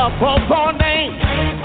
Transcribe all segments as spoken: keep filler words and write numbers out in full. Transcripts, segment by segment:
above all names.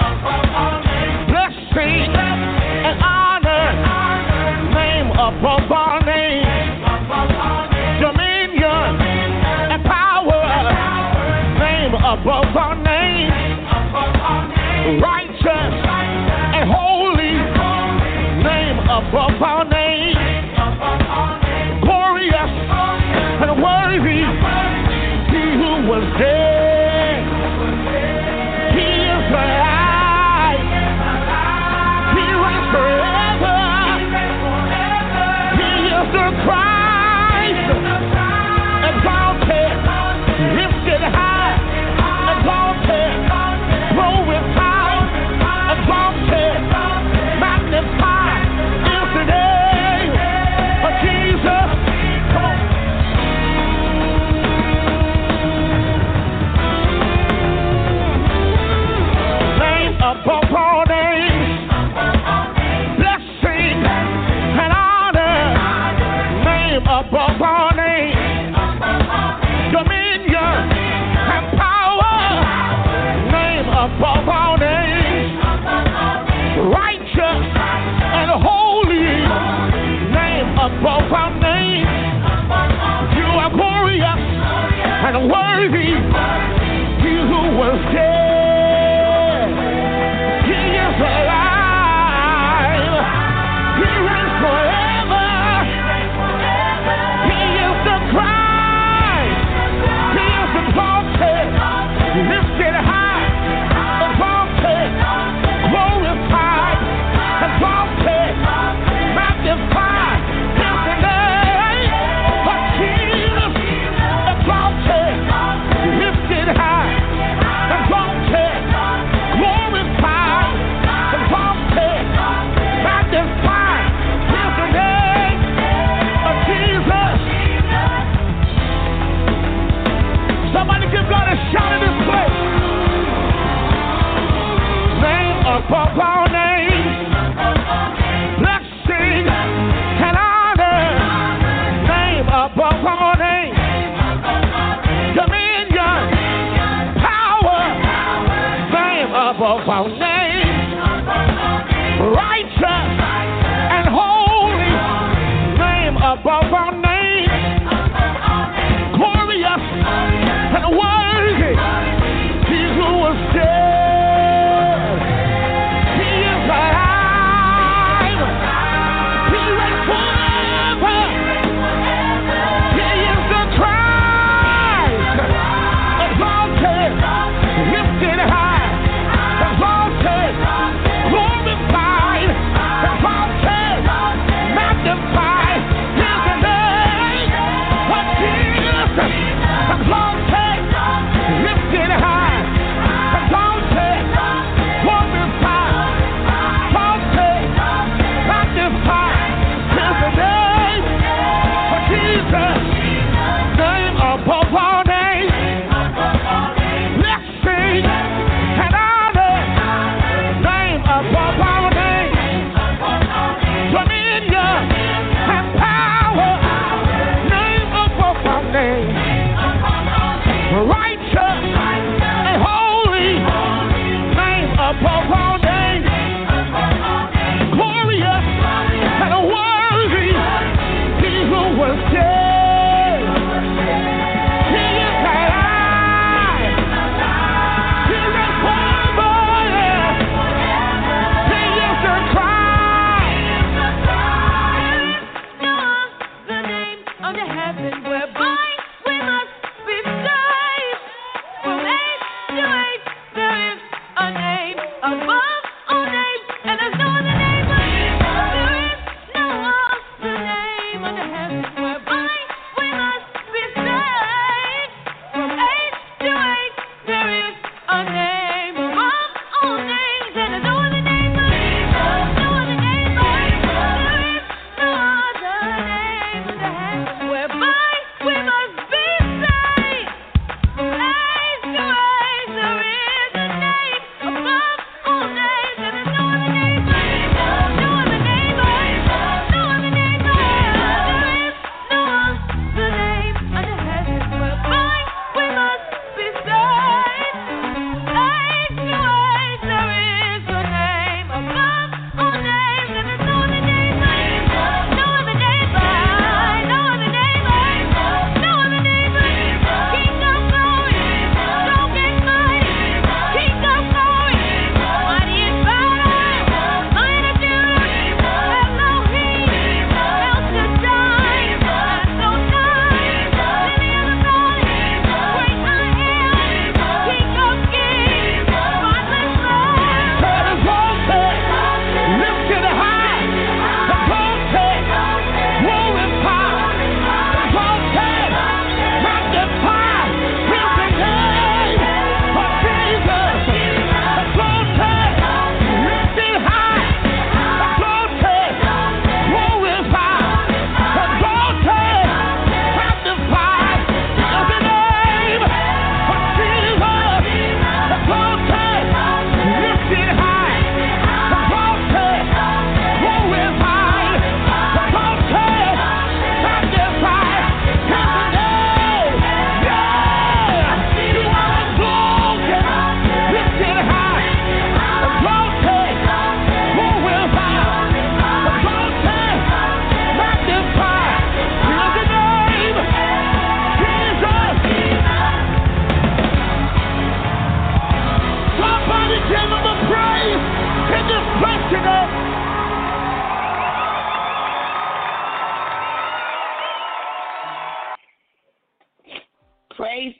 Blessing and honor. Name above all names. Dominion and power. Name above all names. Righteous and holy. Name above all names. Glorious and worthy. He who was dead. He is alive. He reigns forever. He is the Christ. Exalted, lifted high. Exalted, glorified. Exalted, magnified. Is the name of Jesus. Come on. Name above all names. Blessing and honor. Name above all names. Dominion and power. Name above all names. Righteous and holy. Name above all names. You are glorious and worthy. He who was dead. He is alive. He reigns forever. He is the Christ. He is exalted, lifted high, exalted, glorified, exalted, magnified. Is the name of Jesus. Exalted, lifted high, exalted, glorified, exalted, magnified. Is the name of Jesus. Somebody give God a shout in this place. Name above all names. Blessing and honor. Name above all names. Dominion, power. Name above all names. Righteous and holy. Name above all names. Glorious and worthy. He who was dead. He is alive. He reigns forever. He is the Christ. Exalted, lifted high. Exalted.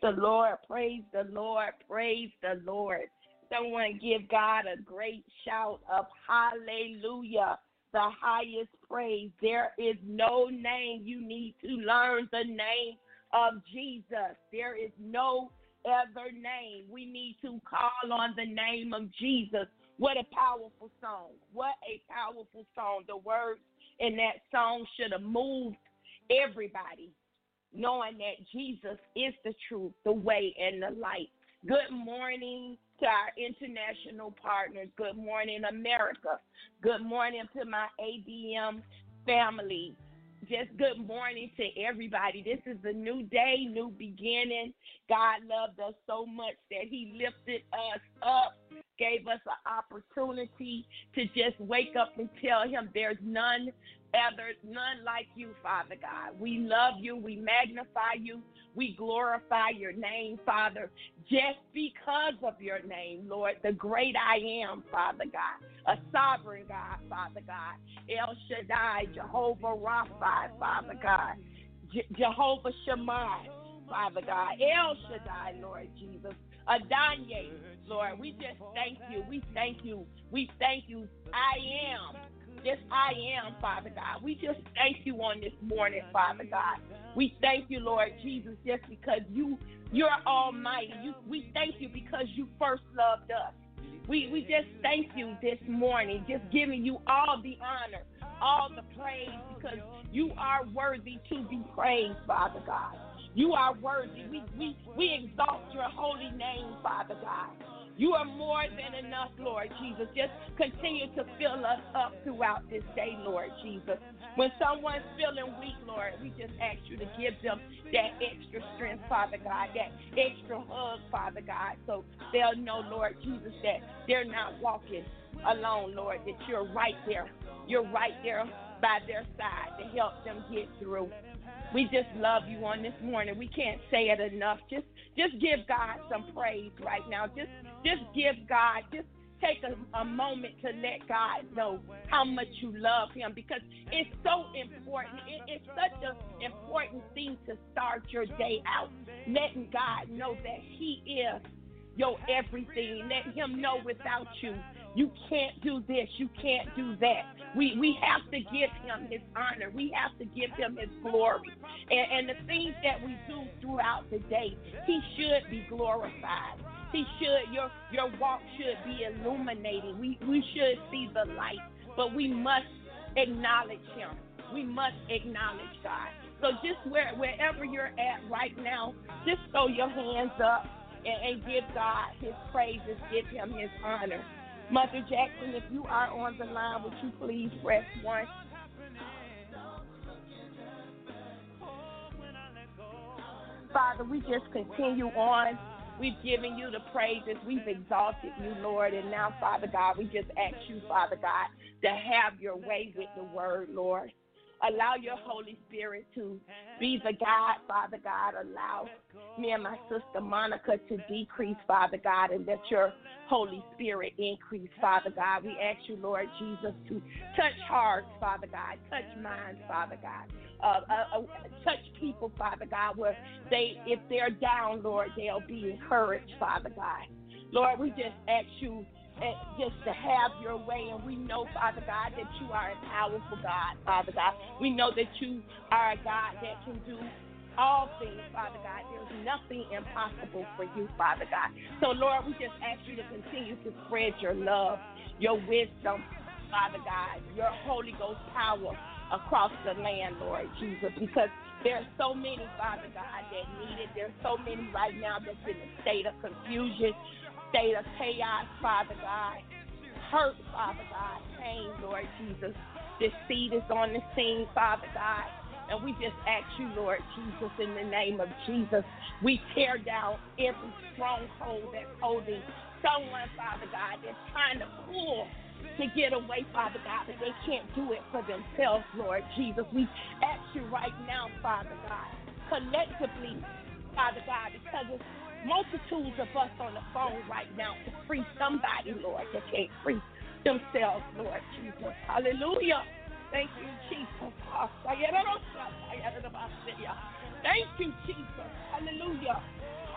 the Lord, praise the Lord, praise the Lord. Someone give God a great shout of hallelujah, the highest praise. There is no name. You need to learn the name of Jesus. There is no other name. We need to call on the name of Jesus. What a powerful song. What a powerful song. The words in that song should have moved everybody, knowing that Jesus is the truth, the way, and the light. Good morning to our international partners. Good morning, America. Good morning to my A D M family. Just good morning to everybody. This is a new day, new beginning. God loved us so much that he lifted us up, gave us an opportunity to just wake up and tell him there's none other, none like you, Father God. We love you. We magnify you. We glorify your name, Father, just because of your name, Lord, the great I am, Father God, a sovereign God, Father God, El Shaddai, Jehovah Rapha, Father God, Je- Jehovah Shammah, Father God, El Shaddai, Lord Jesus, Adonai, Lord, we just thank you. We thank you. We thank you. I am. Just I am, Father God. We just thank you on this morning, Father God. We thank you, Lord Jesus, just because you, you're almighty. You, we thank you because you first loved us. We, we just thank you this morning, just giving you all the honor, all the praise, because you are worthy to be praised, Father God. You are worthy. We, we, we exalt your holy name, Father God. You are more than enough, Lord Jesus. Just continue to fill us up throughout this day, Lord Jesus. When someone's feeling weak, Lord, we just ask you to give them that extra strength, Father God, that extra hug, Father God, so they'll know, Lord Jesus, that they're not walking alone, Lord, that you're right there. You're right there by their side to help them get through. We just love you on this morning. We can't say it enough. Just just give God some praise right now. Just just give God, just take a, a moment to let God know how much you love him, because it's so important. It, it's such an important thing to start your day out, letting God know that he is your everything. Let him know without you, you can't do this, you can't do that. We we have to give him his honor. We have to give him his glory. And, and the things that we do throughout the day, he should be glorified. He should, your your walk should be illuminating. We, we should see the light, but we must acknowledge him. We must acknowledge God. So just where, wherever you're at right now, just throw your hands up and, and give God his praises, give him his honor. Mother Jackson, if you are on the line, would you please press one? Father, we just continue on. We've given you the praises. We've exalted you, Lord. And now, Father God, we just ask you, Father God, to have your way with the word, Lord. Allow your Holy Spirit to be the guide, Father God. Allow me and my sister Monica to decrease, Father God, and let your Holy Spirit increase, Father God. We ask you, Lord Jesus, to touch hearts, Father God, touch minds, Father God. Uh, uh, uh, touch people, Father God, where they, if they're down, Lord, they'll be encouraged, Father God. Lord, we just ask you just to have your way, and we know, Father God, that you are a powerful God, Father God. We know that you are a God that can do all things, Father God. There's nothing impossible for you, Father God. So, Lord, we just ask you to continue to spread your love, your wisdom, Father God, your Holy Ghost power across the land, Lord Jesus, because there's so many, Father God, that need it. There's so many right now that's in a state of confusion, state of chaos, Father God, hurt, Father God, pain, Lord Jesus. This seed is on the scene, Father God, and we just ask you, Lord Jesus, in the name of Jesus, we tear down every stronghold that's holding someone, Father God, that's trying to pull to get away, Father God, but they can't do it for themselves, Lord Jesus. We ask you right now, Father God, collectively, Father God, because it's multitudes of us on the phone right now to free somebody, Lord, that can't free themselves, Lord Jesus. Hallelujah. Thank you, Jesus. Thank you, Jesus. Hallelujah.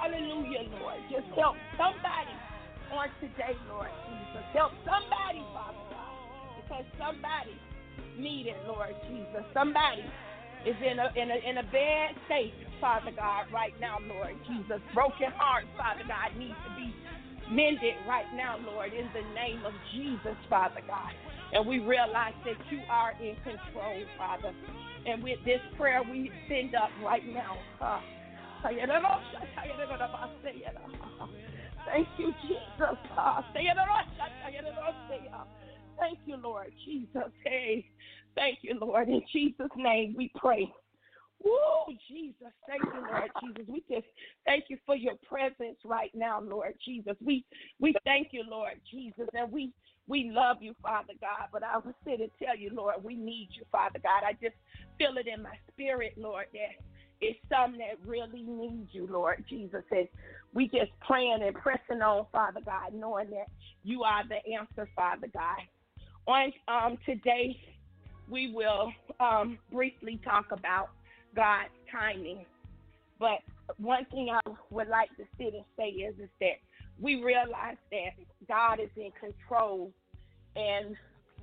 Hallelujah, Lord. Just help somebody on today, Lord Jesus. Help somebody, Father God, because somebody need it, Lord Jesus. Somebody is in a in a in a bad state, Father God, right now, Lord Jesus. Broken hearts, Father God, need to be mended right now, Lord, in the name of Jesus, Father God. And we realize that you are in control, Father. And with this prayer we send up right now. Uh, Thank you, Jesus. Uh, Thank you, Lord Jesus. Hey, thank you, Lord. In Jesus' name we pray. Woo, Jesus. Thank you, Lord Jesus. We just thank you for your presence right now, Lord Jesus. We we thank you, Lord Jesus, and we we love you, Father God. But I was here to tell you, Lord, we need you, Father God. I just feel it in my spirit, Lord, that it's some that really need you, Lord Jesus. And we just praying and pressing on, Father God, knowing that you are the answer, Father God. On um, today, we will um, briefly talk about God's timing. But one thing I would like to sit and say is, is that we realize that God is in control. And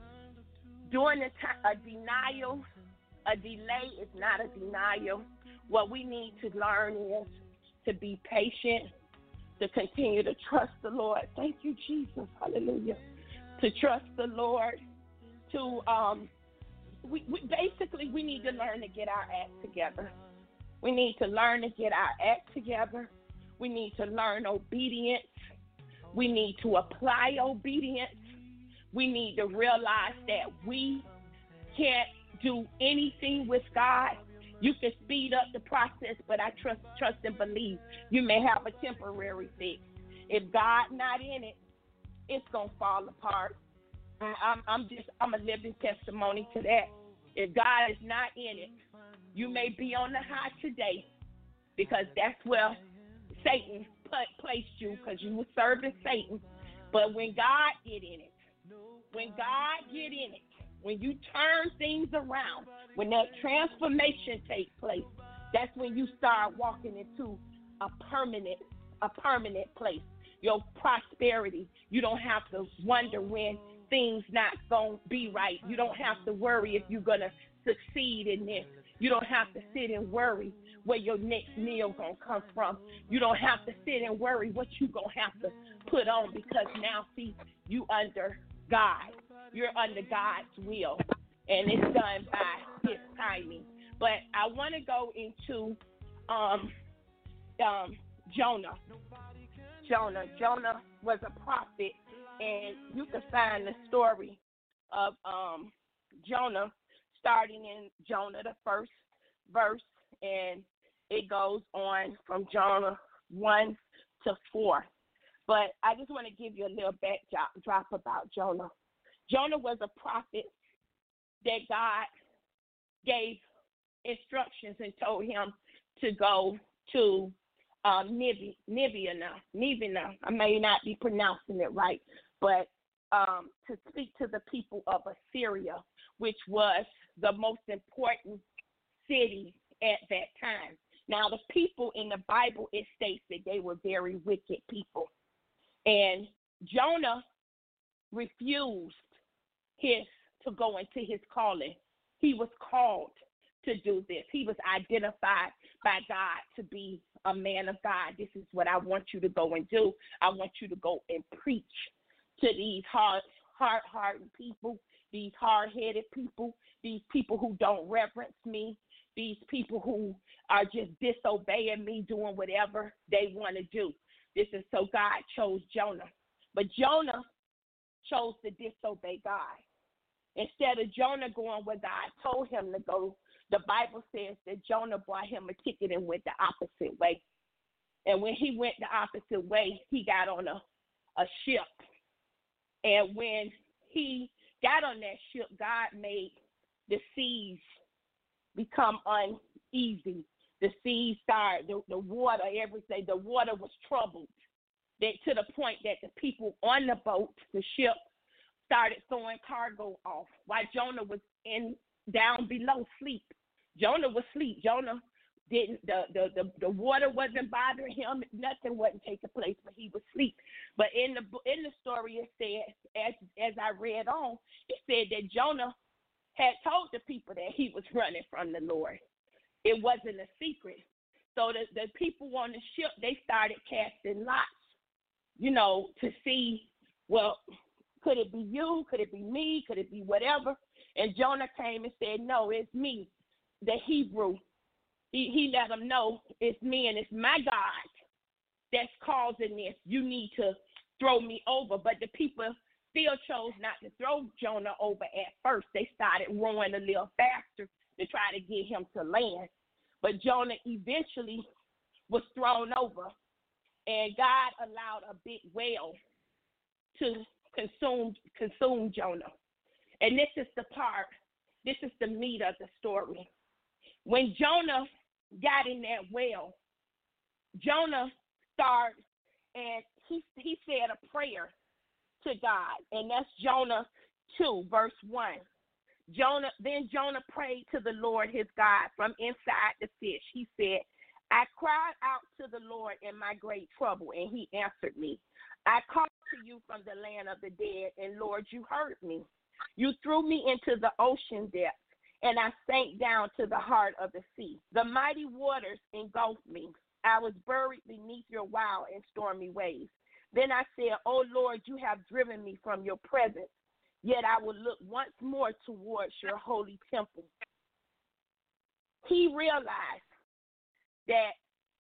during a, time, a denial, a delay is not a denial. What we need to learn is to be patient, to continue to trust the Lord. Thank you, Jesus. Hallelujah. To trust the Lord. To um, we, we basically we need to learn to get our act together. We need to learn to get our act together. We need to learn obedience. We need to apply obedience. We need to realize that we can't do anything with God. You can speed up the process, but I trust, trust and believe you may have a temporary fix. If God not in it, it's gonna fall apart. I'm, I'm just, I'm a living testimony to that. If God is not in it, you may be on the high today, because that's where Satan put, placed you, because you were serving Satan. But when God get in it, when God get in it, when you turn things around, when that transformation takes place, that's when you start walking into a permanent, a permanent place. Your prosperity. You don't have to wonder when things not gonna be right. You don't have to worry if you're gonna succeed in this. You don't have to sit and worry where your next meal gonna come from. You don't have to sit and worry what you gonna have to put on, because now, see, you under God. You're under God's will, and it's done by His timing. But I want to go into um, um, Jonah. Jonah. Jonah was a prophet, and you can find the story of um, Jonah starting in Jonah, the first verse, and it goes on from Jonah one to four. But I just want to give you a little backdrop about Jonah. Jonah was a prophet that God gave instructions and told him to go to um, Niv- Nivea. Nivea. I may not be pronouncing it right, but um, to speak to the people of Assyria, which was the most important city at that time. Now, the people in the Bible, it states that they were very wicked people. And Jonah refused his to go into his calling. He was called to do this. He was identified by God to be a man of God. This is what I want you to go and do. I want you to go and preach to these hard, hard-hearted people, these hard-headed people, these people who don't reverence me, these people who are just disobeying me, doing whatever they want to do. This is so God chose Jonah. But Jonah chose to disobey God. Instead of Jonah going where God told him to go, the Bible says that Jonah bought him a ticket and went the opposite way. And when he went the opposite way, he got on a, a ship. And when he got on that ship, God made the seas become uneasy. The seas started, the, the water, everything, the water was troubled. That, to the point that the people on the boat, the ship, started throwing cargo off while Jonah was in down below sleep. Jonah was asleep. Jonah didn't the, the, the, the water wasn't bothering him, nothing wasn't taking place, but he was asleep. But in the in the story it said, as as I read on, it said that Jonah had told the people that he was running from the Lord. It wasn't a secret. So the, the people on the ship, they started casting lots, you know, to see, well, could it be you? Could it be me? Could it be whatever? And Jonah came and said, no, it's me, the Hebrew. He, he let them know it's me and it's my God that's causing this. You need to throw me over. But the people still chose not to throw Jonah over at first. They started rowing a little faster to try to get him to land. But Jonah eventually was thrown over, and God allowed a big whale to consume consume Jonah. And this is the part, this is the meat of the story. When Jonah got in that whale, Jonah started, and he, he said a prayer to God, and that's Jonah two, verse one. Jonah, then Jonah prayed to the Lord his God from inside the fish. He said, I cried out to the Lord in my great trouble, and he answered me. I called to you from the land of the dead, and Lord, you heard me. You threw me into the ocean depths, and I sank down to the heart of the sea. The mighty waters engulfed me. I was buried beneath your wild and stormy waves. Then I said, oh Lord, you have driven me from your presence. Yet I will look once more towards your holy temple. He realized that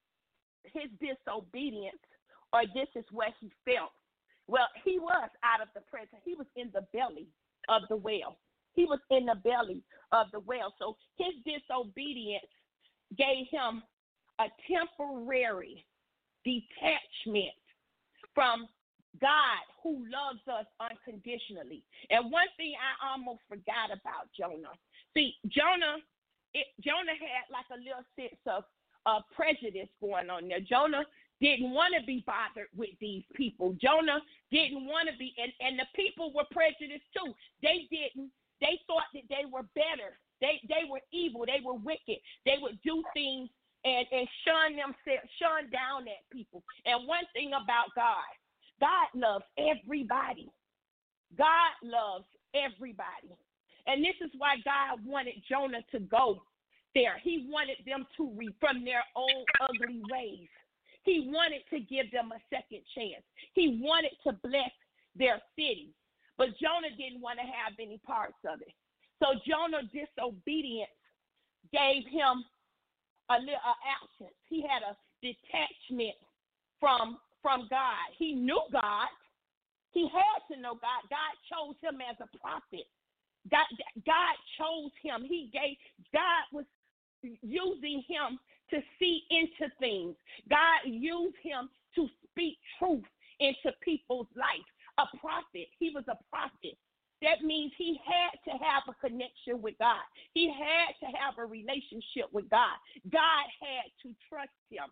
his disobedience, or this is what he felt. Well, he was out of the presence. He was in the belly of the whale. He was in the belly of the whale. So his disobedience gave him a temporary detachment from God, who loves us unconditionally. And one thing I almost forgot about Jonah. See, Jonah, it, Jonah had like a little sense of uh, prejudice going on there. Jonah didn't want to be bothered with these people. Jonah didn't want to be, and, and the people were prejudiced too. They didn't, they thought that they were better. They they were evil. They were wicked. They would do things and, and shun themselves, shun down at people. And one thing about God, God loves everybody. God loves everybody. And this is why God wanted Jonah to go there. He wanted them to read from their own ugly ways. He wanted to give them a second chance. He wanted to bless their city. But Jonah didn't want to have any parts of it. So Jonah's disobedience gave him a little a absence. He had a detachment from from God. He knew God. He had to know God. God chose him as a prophet. God, God chose him. He gave, God was using him to see into things. God used him to speak truth into people's life. A prophet. He was a prophet. That means he had to have a connection with God. He had to have a relationship with God. God had to trust him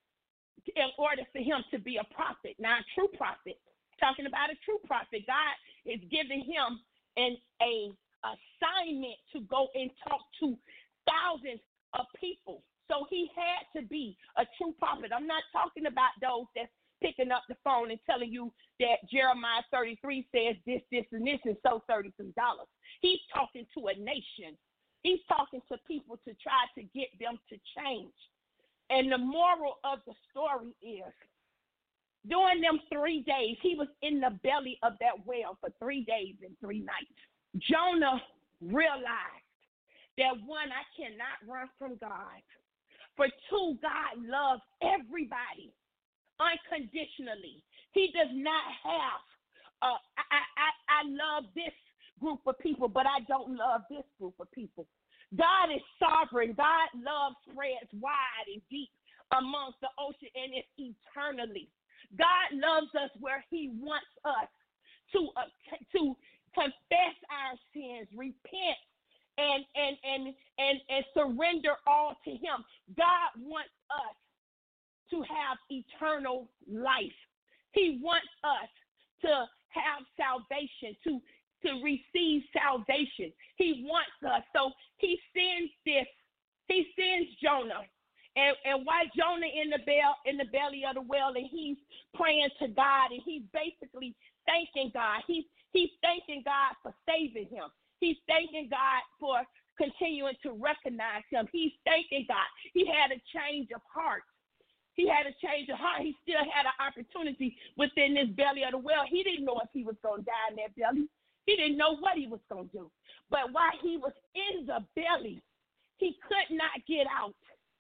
in order for him to be a prophet. Now, a true prophet, talking about a true prophet, God is giving him an a assignment to go and talk to thousands of people. So he had to be a true prophet. I'm not talking about those that's picking up the phone and telling you that Jeremiah thirty-three says this, this, and this, and so thirty-three dollars. He's talking to a nation. He's talking to people to try to get them to change. And the moral of the story is, during them three days, he was in the belly of that whale for three days and three nights. Jonah realized that, one, I cannot run from God. For two, God loves everybody unconditionally. He does not have, uh, I, I, I love this group of people, but I don't love this group of people. God is sovereign. God love spreads wide and deep amongst the ocean, and it's eternally. God loves us where he wants us to uh, to confess our sins, repent, and and and and and surrender all to him. God wants us to have eternal life. He wants us to have salvation, to to receive salvation. He wants us. So he sends this, he sends Jonah, And and why Jonah in the bell in the belly of the whale, and he's praying to God, and he's basically thanking God. He's he's thanking God for saving him. He's thanking God for continuing to recognize him. He's thanking God. He had a change of heart. He had a change of heart. He still had an opportunity within this belly of the whale. He didn't know if he was going to die in that belly. He didn't know what he was going to do. But while he was in the belly, he could not get out.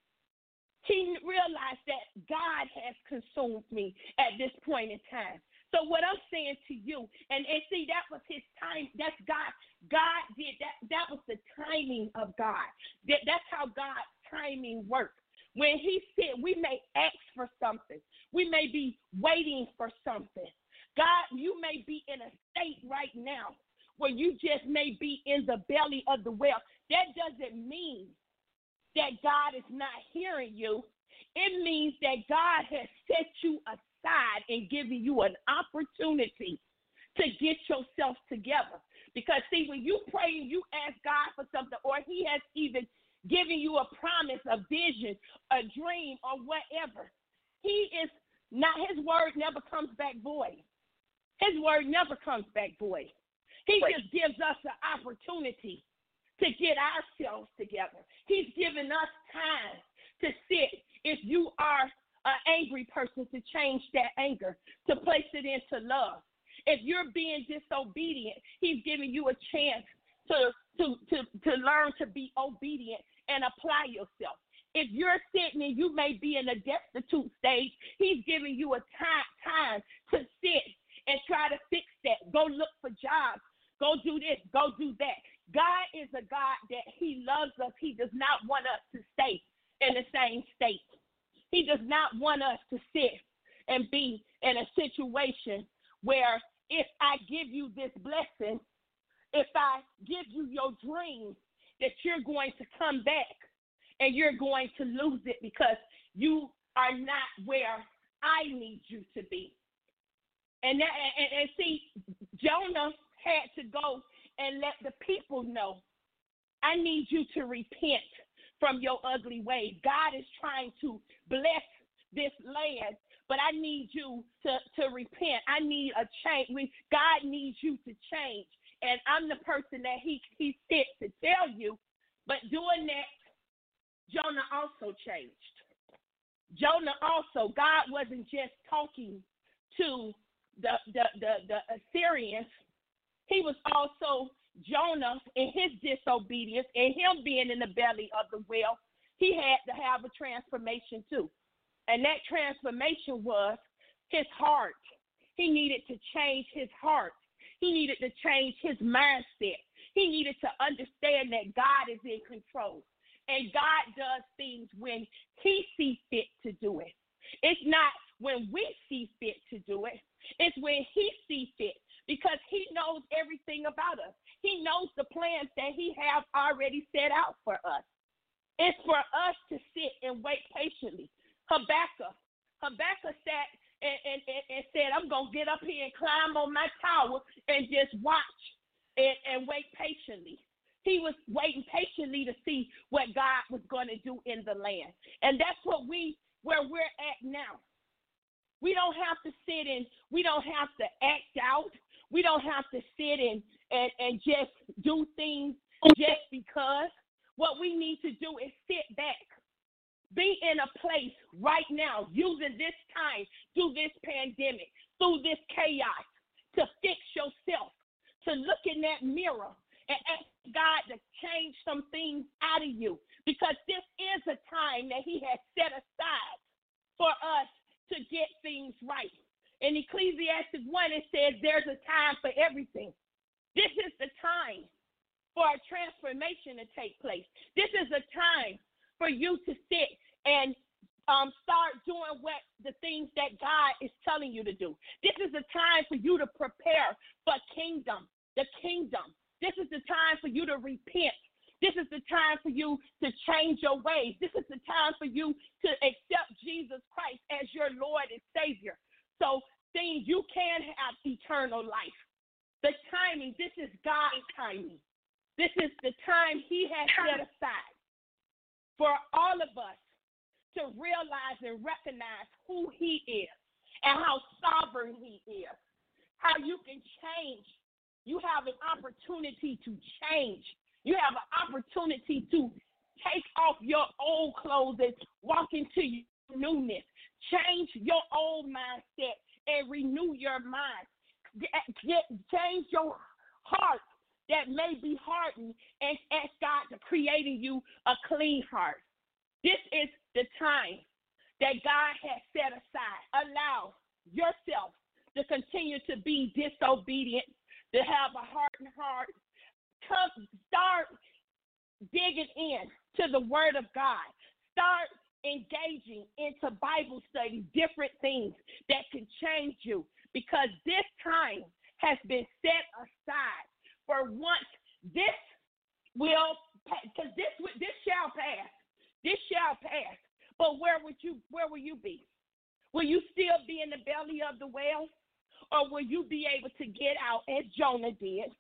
He realized that God has consumed me at this point in time. So what I'm saying to you, and, and see, that was his time. That's God. God did that. That was the timing of God. That, that's how God's timing works. When he said we may ask for something, we may be waiting for something. God, you may be in a state right now where you just may be in the belly of the whale. That doesn't mean that God is not hearing you. It means that God has set you aside and given you an opportunity to get yourself together. Because, see, when you pray and you ask God for something, or he has even given you a promise, a vision, a dream, or whatever, he is not, his word never comes back void. His word never comes back void. He right. just gives us an opportunity to get ourselves together. He's given us time to sit. If you are an angry person, to change that anger, to place it into love. If you're being disobedient, he's giving you a chance to, to, to, to learn to be obedient and apply yourself. If you're sitting and you may be in a destitute stage, he's giving you a time, time to sit and try to fix that. Go look for jobs. Go do this. Go do that. God is a God that he loves us. He does not want us to stay in the same state. He does not want us to sit and be in a situation where if I give you this blessing, if I give you your dream, that you're going to come back and you're going to lose it because you are not where I need you to be. And, that, and, and see, Jonah had to go and let the people know, I need you to repent from your ugly ways. God is trying to bless this land, but I need you to, to repent. I need a change. God needs you to change. And I'm the person that he, he sent to tell you. But doing that, Jonah also changed. Jonah also, God wasn't just talking to the, the, the, the Assyrians. He was also, Jonah, in his disobedience, and him being in the belly of the whale, he had to have a transformation too. And that transformation was his heart. He needed to change his heart. He needed to change his mindset. He needed to understand that God is in control. And God does things when he sees fit to do it. It's not when we see fit to do it. It's when he sees fit, because he knows everything about us. He knows the plans that he has already set out for us. It's for us to sit and wait patiently. Habakkuk, Habakkuk sat and, and, and, and said, I'm going to get up here and climb on my tower and just watch and, and wait patiently. He was waiting patiently to see what God was going to do in the land. And that's what we, where we're at now. We don't have to sit and we don't have to act out. We don't have to sit and, and, and just do things just because. What we need to do is sit back. Be in a place right now, using this time, through this pandemic, through this chaos, to fix yourself, to look in that mirror and ask God to change some things out of you, because this is a time that he has set aside for us to get things right. In Ecclesiastes one, it says there's a time for everything. This is the time for a transformation to take place. This is a time for you to sit and um, start doing what the things that God is telling you to do. This is the time for you to prepare for kingdom, the kingdom. This is the time for you to repent. This is the time for you to change your ways. This is the time for you to accept Jesus Christ as your Lord and Savior. So things you can have eternal life. The timing, this is God's timing. This is the time he has set aside for all of us to realize and recognize who he is and how sovereign he is, how you can change. You have an opportunity to change. You have an opportunity to take off your old clothes and walk into your newness. Change your old mindset and renew your mind. Get, get, change your heart that may be hardened and ask God to create in you a clean heart. This is the time that God has set aside. Allow yourself to continue to be disobedient, to have a hardened heart. Come, start digging in to the Word of God. Start engaging into Bible study, different things that can change you, because this time has been set aside for once. This will, because this this shall pass. This shall pass. But where would you where will you be? Will you still be in the belly of the whale, or will you be able to get out as Jonah did?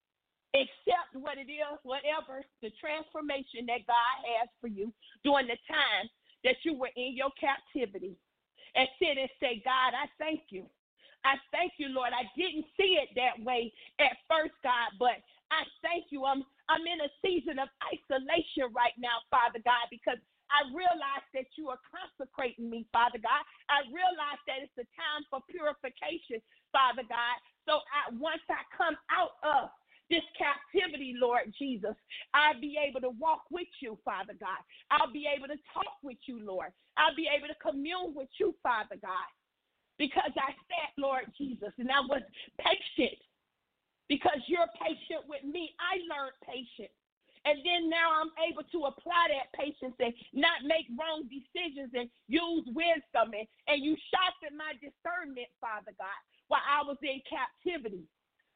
Accept what it is, whatever the transformation that God has for you during the time that you were in your captivity, and sit and say, God, I thank you. I thank you, Lord. I didn't see it that way at first, God, but I thank you. I'm I'm in a season of isolation right now, Father God, because I realize that you are consecrating me, Father God. I realize that it's the time for purification, Father God. So I, once I come out of this captivity, Lord Jesus, I'll be able to walk with you, Father God. I'll be able to talk with you, Lord. I'll be able to commune with you, Father God, because I sat, Lord Jesus, and I was patient. Because you're patient with me, I learned patience. And then now I'm able to apply that patience and not make wrong decisions and use wisdom. And, and you sharpened my discernment, Father God, while I was in captivity.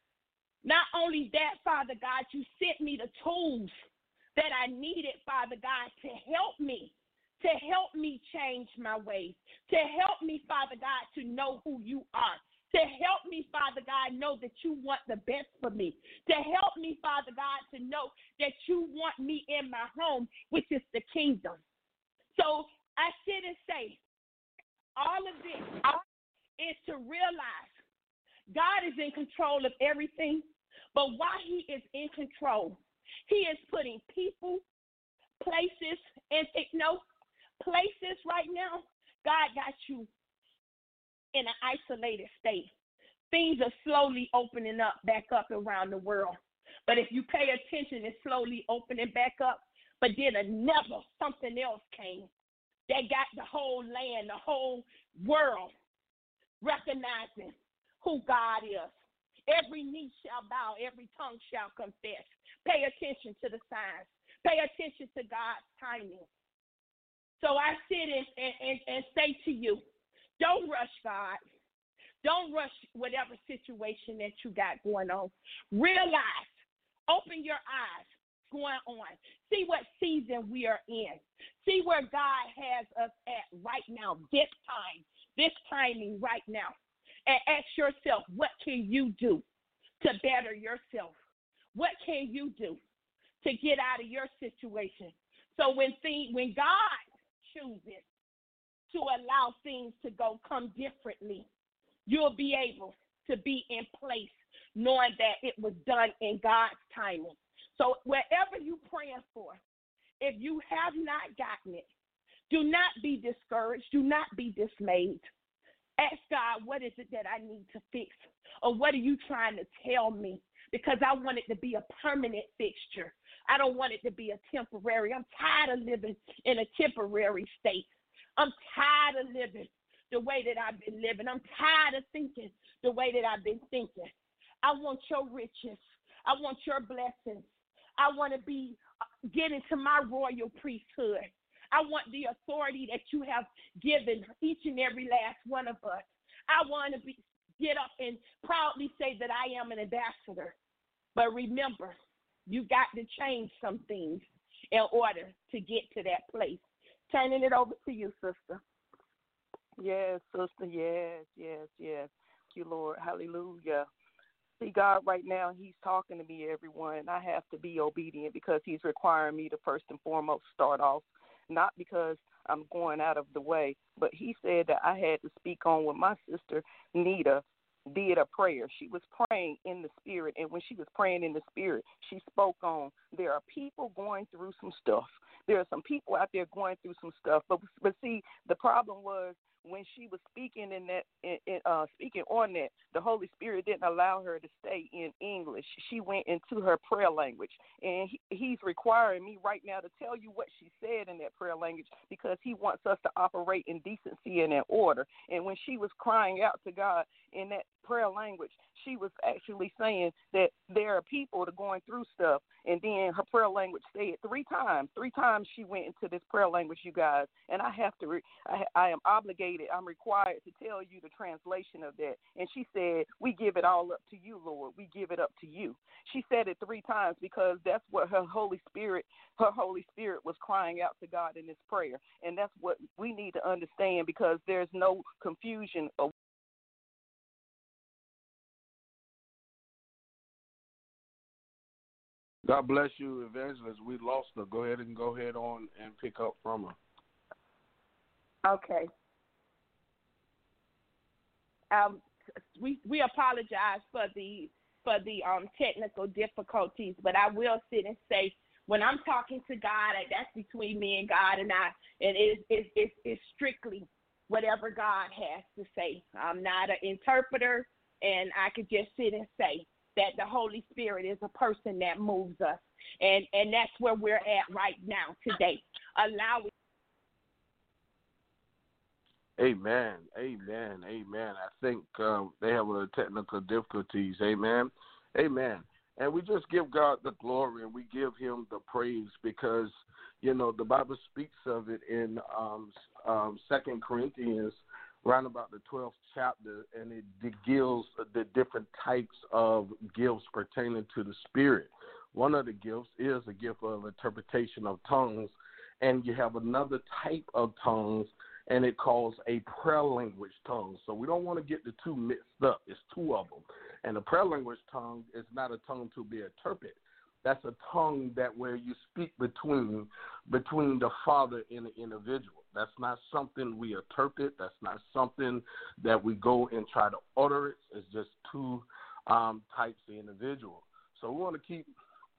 Not only that, Father God, you sent me the tools that I needed, Father God, to help me, to help me change my ways, to help me, Father God, to know who you are, to help me, Father God, know that you want the best for me, to help me, Father God, to know that you want me in my home, which is the kingdom. So I sit and say, all of this is to realize God is in control of everything, but while he is in control, he is putting people, places, and you know, places right now, God got you in an isolated state. Things are slowly opening up, back up around the world. But if you pay attention, it's slowly opening back up. But then another, something else came that got the whole land, the whole world recognizing who God is. Every knee shall bow, every tongue shall confess. Pay attention to the signs. Pay attention to God's timing. So I sit and, and, and say to you, don't rush God. Don't rush whatever situation that you got going on. Realize, open your eyes going on. See what season we are in. See where God has us at right now, this time, this timing right now. And ask yourself, what can you do to better yourself? What can you do to get out of your situation? So when thing, when God chooses to allow things to go come differently, you'll be able to be in place knowing that it was done in God's timing. So wherever you're praying for, if you have not gotten it, do not be discouraged. Do not be dismayed. Ask God, what is it that I need to fix? Or what are you trying to tell me? Because I want it to be a permanent fixture. I don't want it to be a temporary. I'm tired of living in a temporary state. I'm tired of living the way that I've been living. I'm tired of thinking the way that I've been thinking. I want your riches. I want your blessings. I want to be get into my royal priesthood. I want the authority that you have given each and every last one of us. I want to be get up and proudly say that I am an ambassador. But remember, you got to change some things in order to get to that place. Turning it over to you, sister. Yes, sister, yes, yes, yes. Thank you, Lord. Hallelujah. See, God, right now, he's talking to me, everyone, and I have to be obedient because he's requiring me to first and foremost start off not because I'm going out of the way, but he said that I had to speak on what my sister Nita did a prayer. She was praying in the spirit, and when she was praying in the spirit, she spoke on there are people going through some stuff. There are some people out there going through some stuff, but but see, the problem was when she was speaking in that, in, in, uh, speaking on that, the Holy Spirit didn't allow her to stay in English. She went into her prayer language, and he, he's requiring me right now to tell you what she said in that prayer language because he wants us to operate in decency and in order. And when she was crying out to God in that prayer language, she was actually saying that there are people that are going through stuff, and then her prayer language said three times. Three times she went into this prayer language, you guys, and I have to, re- I, I am obligated, I'm required to tell you the translation of that. And she said, we give it all up to you, Lord. We give it up to you. She said it three times because that's what her Holy Spirit, her Holy Spirit was crying out to God in this prayer. And that's what we need to understand because there's no confusion of God bless you, Evangelist. We lost her. Go ahead and go ahead on and pick up from her. Okay. Um, we we apologize for the for the um technical difficulties, but I will sit and say when I'm talking to God, that's between me and God, and I, and it's it's it's, it's strictly whatever God has to say. I'm not an interpreter, and I could just sit and say that the Holy Spirit is a person that moves us. And, and that's where we're at right now today. Allow it. Amen. Amen. Amen. I think um, they have a technical difficulties. Amen. Amen. And we just give God the glory and we give him the praise because, you know, the Bible speaks of it in um, um, Second Corinthians around about the twelfth chapter, and it gives the different types of gifts pertaining to the Spirit. One of the gifts is a gift of interpretation of tongues, and you have another type of tongues, and it calls a prayer language tongue. So we don't want to get the two mixed up. It's two of them. And the prayer language tongue is not a tongue to be interpreted. That's a tongue that where you speak between between the Father and the individual. That's not something we interpret. That's not something that we go and try to order it. It's just two um, types of individual. So we want to keep,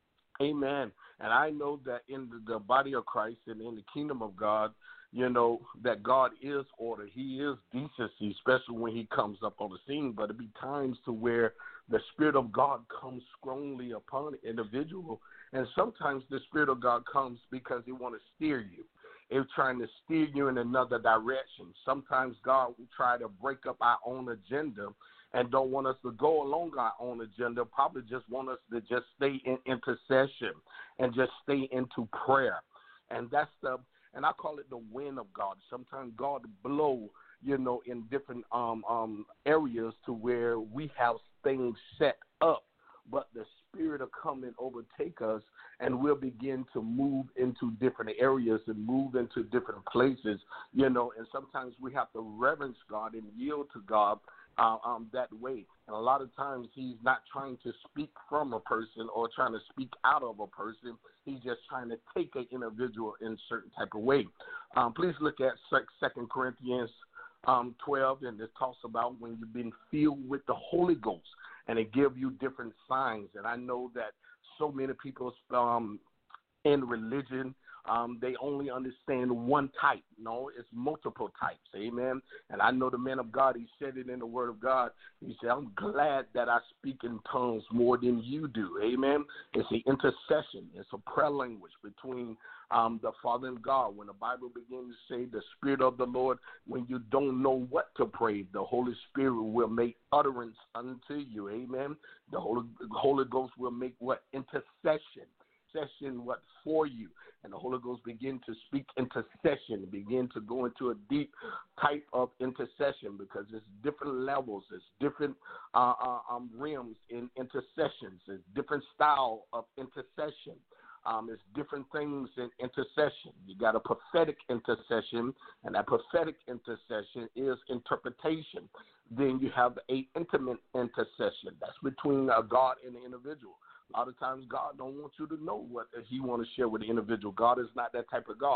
amen. And I know that in the, the body of Christ and in the kingdom of God, you know, that God is order. He is decency, especially when he comes up on the scene. But it be times to where the Spirit of God comes strongly upon the individual. And sometimes the Spirit of God comes because he want to steer you. It's trying to steer you in another direction. Sometimes God will try to break up our own agenda and don't want us to go along our own agenda, probably just want us to just stay in intercession and just stay into prayer. And that's the, and I call it the wind of God. Sometimes God blow, you know, in different um, um, areas to where we have things set up, but the Spirit will come and overtake us, and we'll begin to move into different areas and move into different places, you know, and sometimes we have to reverence God and yield to God uh, um, that way. And a lot of times he's not trying to speak from a person or trying to speak out of a person. He's just trying to take an individual in a certain type of way. Um, please look at Second Corinthians um, twelve, and it talks about when you've been filled with the Holy Ghost, and it gives you different signs. And I know that so many people um, in religion, um, they only understand one type. No, it's multiple types. Amen. And I know the man of God, he said it in the word of God. He said, I'm glad that I speak in tongues more than you do. Amen. It's the intercession. It's a prayer language between um, the Father and God. When the Bible begins to say the Spirit of the Lord, when you don't know what to pray, the Holy Spirit will make utterance unto you. Amen. The Holy, Holy Ghost will make what? Intercession. Intercession what? For you. And the Holy Ghost begin to speak intercession, begin to go into a deep type of intercession because there's different levels, there's different uh, uh, um, realms in intercessions, there's different style of intercession. Um, there's different things in intercession. You got a prophetic intercession, and that prophetic intercession is interpretation. Then you have a intimate intercession. That's between uh, God and the individual. A lot of times God don't want you to know what he want to share with the individual. God is not that type of God.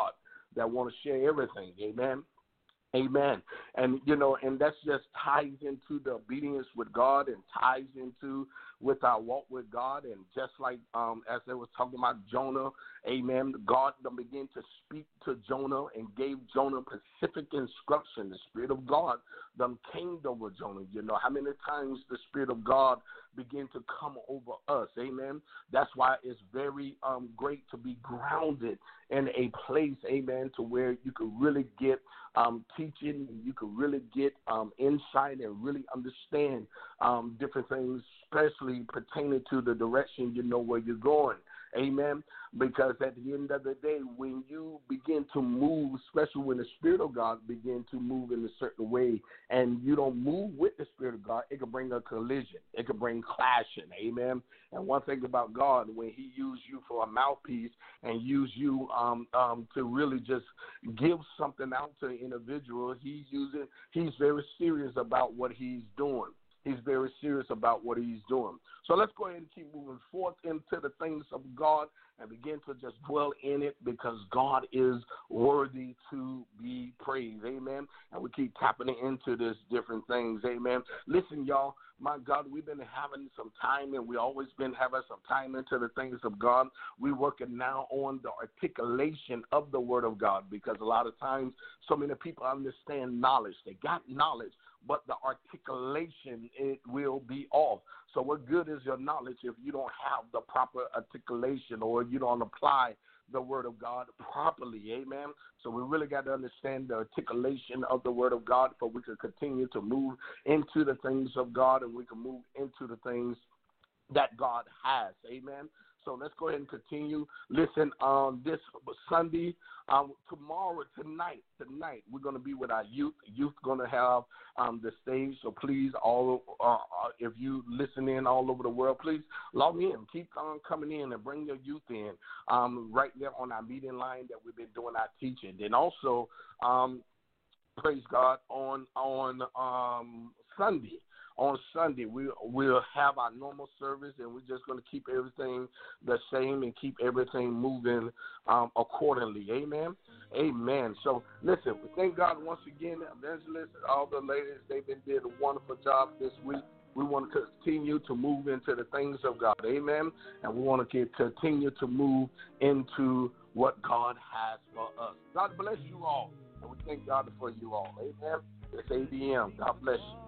that want to share everything. Amen. Amen. And, you know, and that's just ties into the obedience with God and ties into with our walk with God. And just like um, as they was talking about Jonah, amen, God began to speak to Jonah and gave Jonah specific instruction. The Spirit of God then came over Jonah. You know, how many times the Spirit of God began to come over us, amen. That's why it's very um, great to be grounded in a place, amen, to where you can really get um, teaching, you can really get um, insight and really understand um, different things, especially pertaining to the direction you know where you're going. Amen. Because at the end of the day, when you begin to move, especially when the Spirit of God begin to move in a certain way, and you don't move with the Spirit of God, it can bring a collision. It can bring clashing. Amen. And one thing about God, when he used you for a mouthpiece and use you um, um, to really just give something out to an individual, he's using, he's very serious about what he's doing. He's very serious about what he's doing. So let's go ahead and keep moving forth into the things of God and begin to just dwell in it, because God is worthy to be praised. Amen. And we keep tapping into this different things. Amen. Listen, y'all, my God, we've been having some time, and we always been having some time into the things of God. We're working now on the articulation of the Word of God, because a lot of times so many people understand knowledge. They got knowledge, but the articulation, it will be off. So what good is your knowledge if you don't have the proper articulation, or you don't apply the Word of God properly? Amen. So we really got to understand the articulation of the Word of God, for we can continue to move into the things of God, and we can move into the things that God has. Amen. So let's go ahead and continue. Listen, um, this Sunday, um, tomorrow, tonight, tonight, we're going to be with our youth. Youth going to have um, the stage. So please, all uh, if you listen in all over the world, please log in. Keep on coming in and bring your youth in um, right there on our meeting line that we've been doing our teaching. Then also, um, praise God, on on um, Sunday. On Sunday, we, we'll have our normal service, and we're just going to keep everything the same and keep everything moving um, accordingly. Amen? Amen. So, listen, we thank God once again, evangelists, all the ladies, they've been did a wonderful job this week. We want to continue to move into the things of God. Amen? And we want to continue to move into what God has for us. God bless you all, and we thank God for you all. Amen? It's A D M. God bless you.